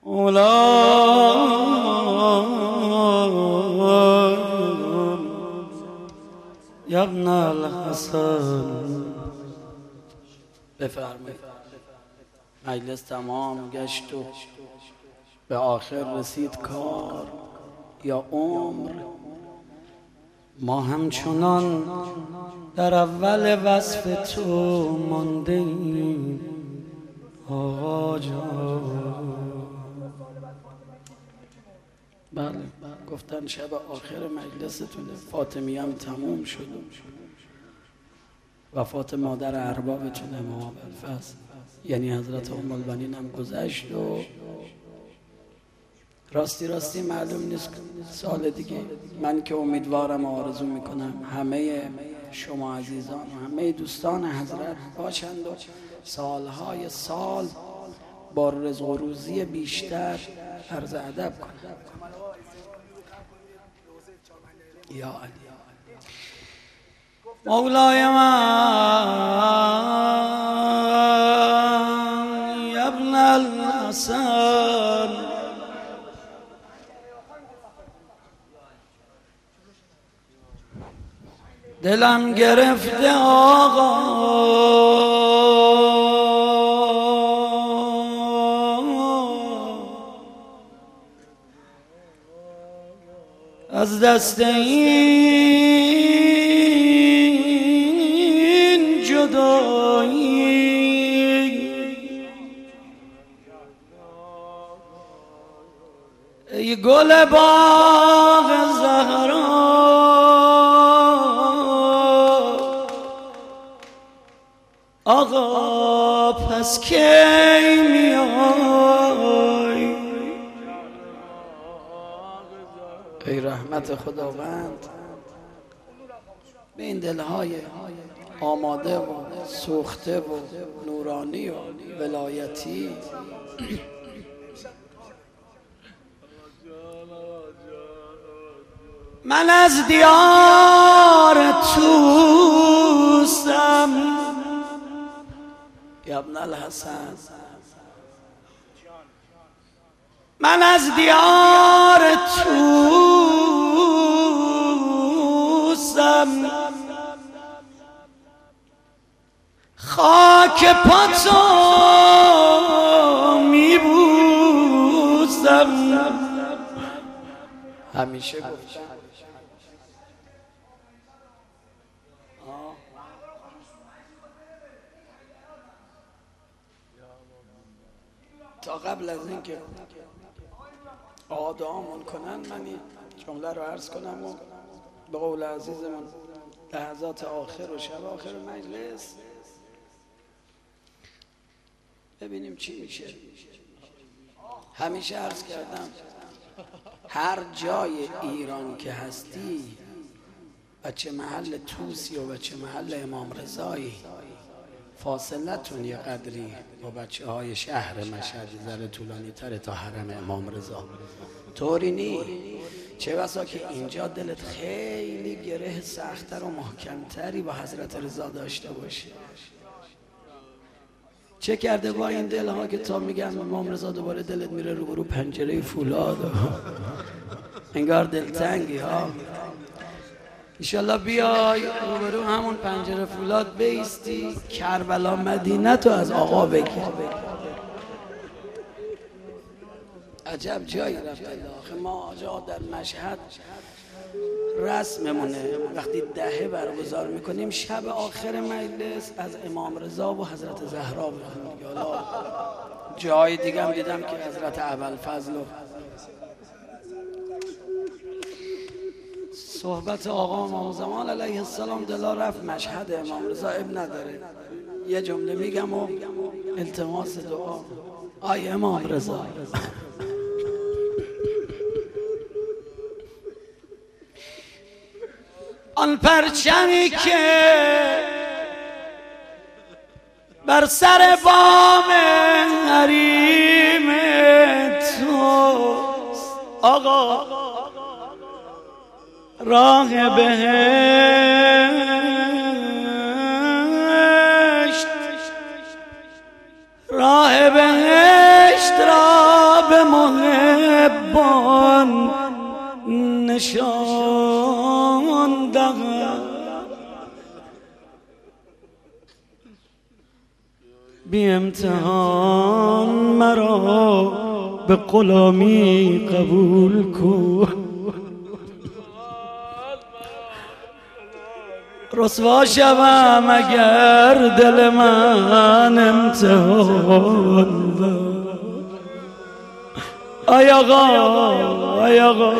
یا ابن الحسن. بفرمایید. مجلس تمام گشت و به آخر رسید کار یا عمر. ما همچنان در اول وصف تو مانده ایم آقا جان. بله گفتن شب آخر مجلستونه، فاطمی هم تموم شد، وفات مادر اربابتون امام ابوالفضل یعنی حضرت ام البنین هم گذشت و راستی معلوم نیست سال دیگه. من که امیدوارم و آرزو میکنم همه شما عزیزان و همه دوستان حضرت باشند و سالهای سال با رزق و روزی بیشتر عرض ادب کنند. یا علی مولای من یا ابن الحسن. دلم گرفته آقا از دست این جدایی. ای گل باغ زهرا آقا پس کی میای؟ ای رحمت خداوند به این دلهای آماده و سوخته و نورانی و ولایتی. من از دیار توسم یا ابن الحسن. من از دیار توسم خاک پاتو میبوسم. همیشه گفتم تا قبل از اینکه آدامون کنن من این جمله رو عرض کنم و به قول عزیزمون لحظات آخر و شب آخر مجلس ببینیم چی میشه. همیشه عرض کردم هر جای ایران که هستی بچه محل توسی و بچه محل امام رضایی فاصلتون یه قدری با بچه های شهر مشهد ذره طولانی تره تا حرم امام رضا. طوری نی چه بسا که اینجا دلت خیلی گره سخت‌تر و محکمتری با حضرت رضا داشته باشه. چه کرده با این دلها که تا میگن امام رضا دوباره دلت میره رو پنجره فولاد انگار دلتنگی ها. انشالله بیای روبرو همون پنجره فولاد بیستی کربلا مدینه تو از آقا بگیر. عجب جایی رفت آخه ما آجا در مشهد رسممونه وقتی دهه برگزار میکنیم شب آخر مجلس از امام رضا و حضرت زهرا بخونیم. جای دیگه هم دیدم که حضرت ابوالفضل صحبت آقا امام زمان علیه السلام دلا رفت مشهد امام رضا اب نداره یه جمله میگم و التماس دعا. آی امام رضا آن پرچمی که بر سر بام حریم توست آقا راه بهشت راه بهشت بهشت را به محبان نشان دهم، بی امتحان مرا به غلامی قبول کن. رسوا شوم اگر دل من امتحان داد. ای آقا ای آقا،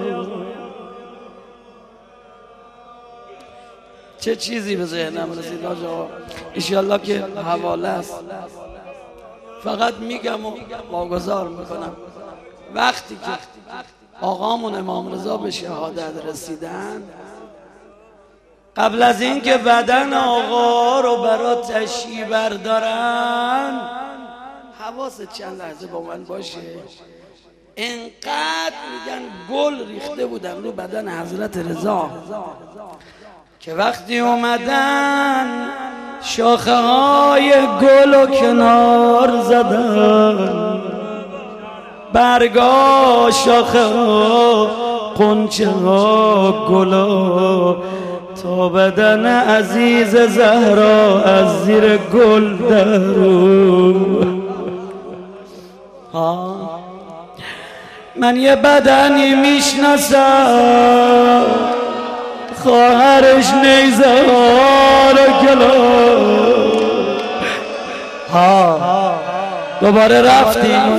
چه چیزی به ذهنم رسید آقا، انشالله که حواله است. فقط میگم و واگذار میکنم، وقتی که آقامون امام رضا به شهادت رسیدن، قبل از این که بدن آقا رو برا تشییع بردارن، حواست چند لحظه با من باشه، انقدر میگن گل ریخته بودن رو بدن حضرت رضا که وقتی اومدن شاخه های گل و کنار زدن، برگا شاخه ها قنچه ها گلا، تا بدن عزیز زهرا از زیر گل درو. من یه بدنی میشناسم خواهرش نیزه ها رو کلا. دوباره رفتیم.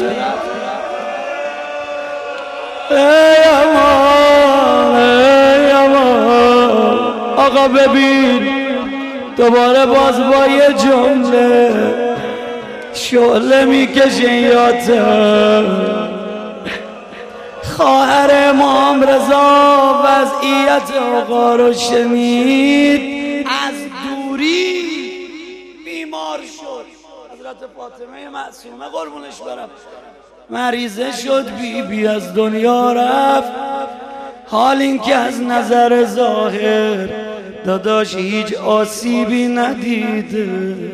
ای امان ای امان، آقا ببین دوباره باز با یه جمله شعله میکشن یادم. خواهر امام رضا وضعیت آقا رو شنید، از دوری بیمار شد. حضرت فاطمه معصومه قربونش برم مریضه شد، بی از دنیا رفت، حال این که از نظر ظاهر داداش هیچ آسیبی ندیده.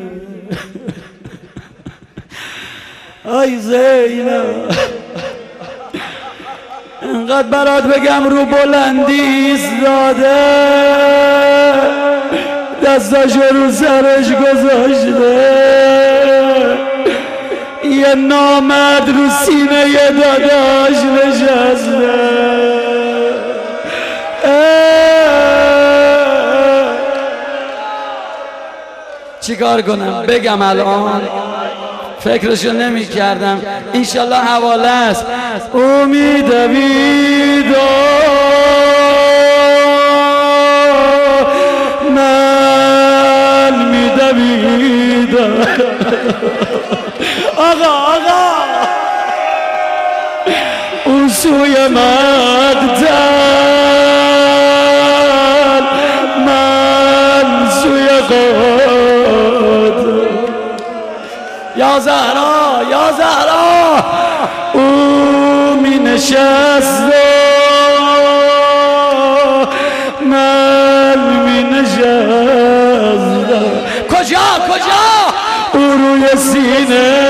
ای زینب انقدر برات بگم رو بلندی ایستاده، دستاشو رو سرش گذاشته، یه نامرد رو سینه یه داداش نشسته. چیکار کنم بگم الان؟ فکرشو نمی کردم. انشالله حواله است. امید بیدا من میدویدم. آقا اون سوی مقتل، من سوی قاتل. یا زهرا یا زهرا، او می نشست من می نشستم. کجا او روی سینه،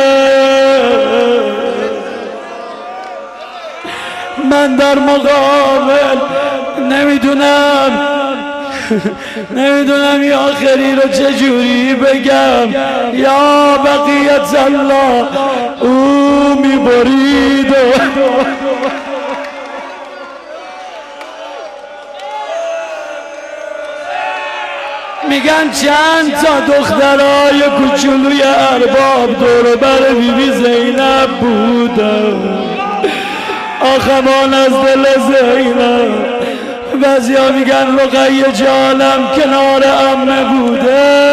من در مقابل نمیدونم یا آخری رو چجوری بگم. یا بقیت الله او میبرید میگن چند تا دخترای کوچولوی ارباب دور بر بیبی زینب بودن. آخمان از دل زینب. بعضیا میگن رقیه جانم کنار عمه بوده.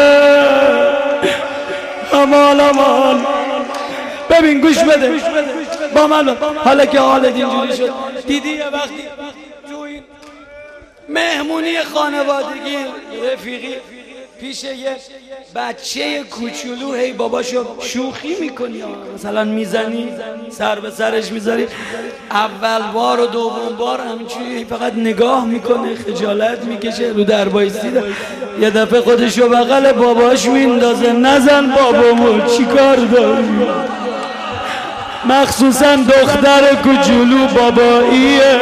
امان ببین گوش بده با من. حالا که حالت اینجوری شد، دیدی یه وقتی تو این مهمونی خانوادگی رفیقی پیش یه بچه کوچولو هی باباشو شوخی میکنی، مثلا میزنی سر به سرش میذاری، اول بار و دوم بار همینجوری فقط نگاه میکنه، خجالت میکشه، رو در بایستیده، یه دفعه خودشو بغل باباش میندازه. نزن بابامو چی کار داری؟ مخصوصا دختر کوچولو باباییه.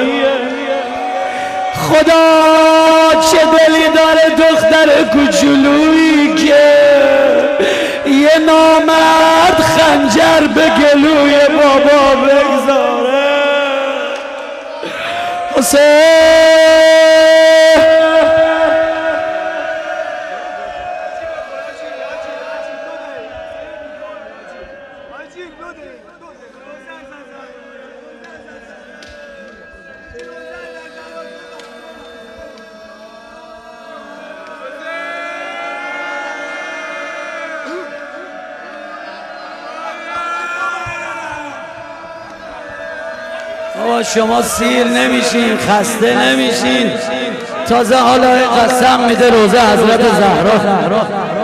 خدا چه دلی داره دختر کوچولویی که یه نامرد خنجر به گلوی بابا بگذاره. بابا شما سیر نمیشین، خسته نمیشین، تازه حالا قسم میده روزه حضرت زهرا.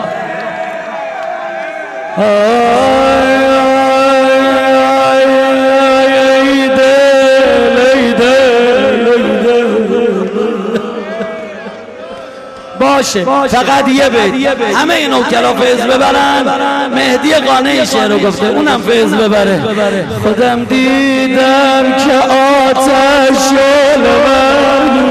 باشه فقط یه بیت همه این نوکرا فیض ببرن. مهدی قانعی شعر رو گفته، اونم فیض ببره. خودم دیدم که آتش شعله ور،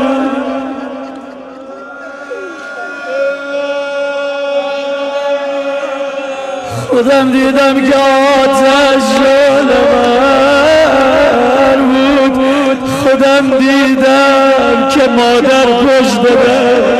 خودم دیدم که آتش شعله ور بود، خودم دیدم که مادر کشته